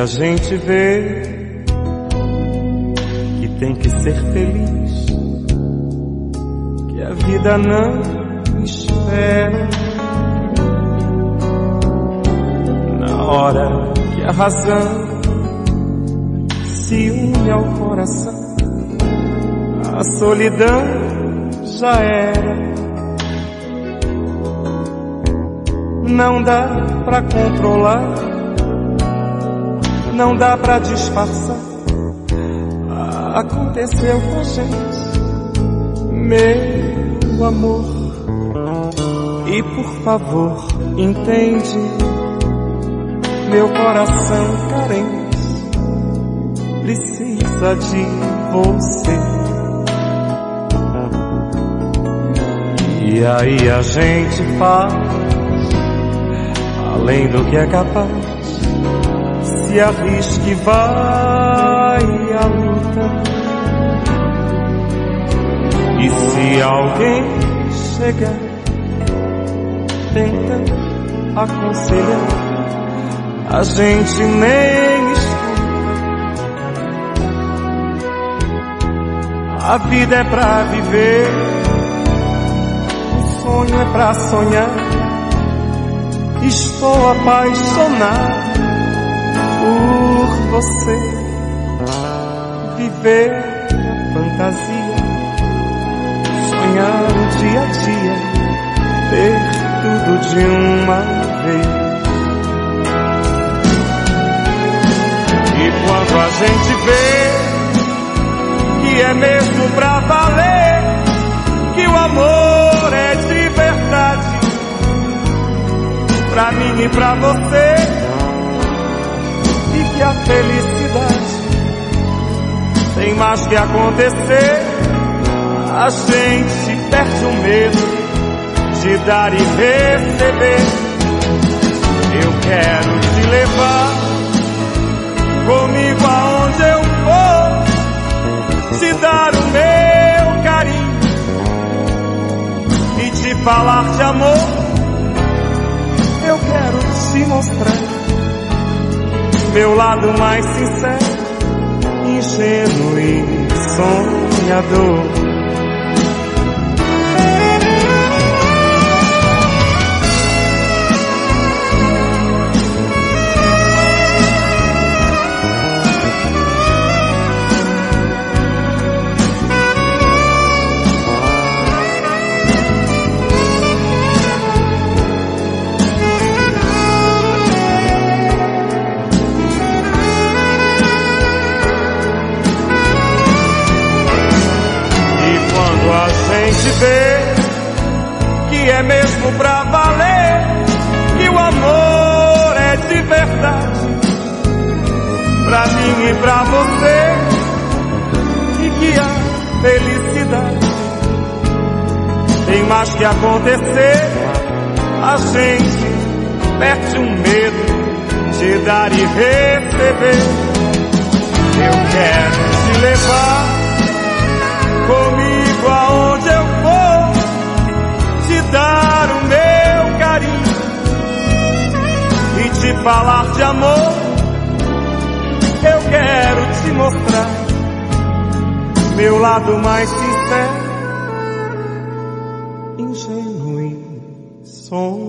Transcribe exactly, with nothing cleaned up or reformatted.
gente vê que tem que ser feliz, que a vida não espera. Na hora que a razão se une ao coração, a solidão já era. Não dá pra controlar, não dá pra disfarçar. Aconteceu com a gente, meu amor. E por favor, entende, meu coração carente precisa de você. E aí a gente faz além do que é capaz, se arrisca e vai à luta. E se alguém chegar tenta aconselhar, a gente nem escuta. A vida é pra viver, o sonho é pra sonhar. Estou apaixonado por você. Viver fantasia, sonhar o dia a dia, ter tudo de uma vez. E quando a gente vê que é mesmo pra valer, que o amor é de verdade, pra mim e pra você, e que a felicidade tem mais que acontecer, a gente perde o medo de dar e receber. Eu quero te levar comigo aonde eu for, te dar o meu carinho e te falar de amor. Eu quero te mostrar meu lado mais sincero, ingênuo e sonhador. Ver que é mesmo pra valer, que o amor é de verdade, pra mim e pra você, e que a felicidade tem mais que acontecer, a gente perde o medo de dar e receber. Eu quero te levar comigo aonde eu for, te dar o meu carinho e te falar de amor. Eu quero te mostrar meu lado mais sincero, ingênuo e sonhador.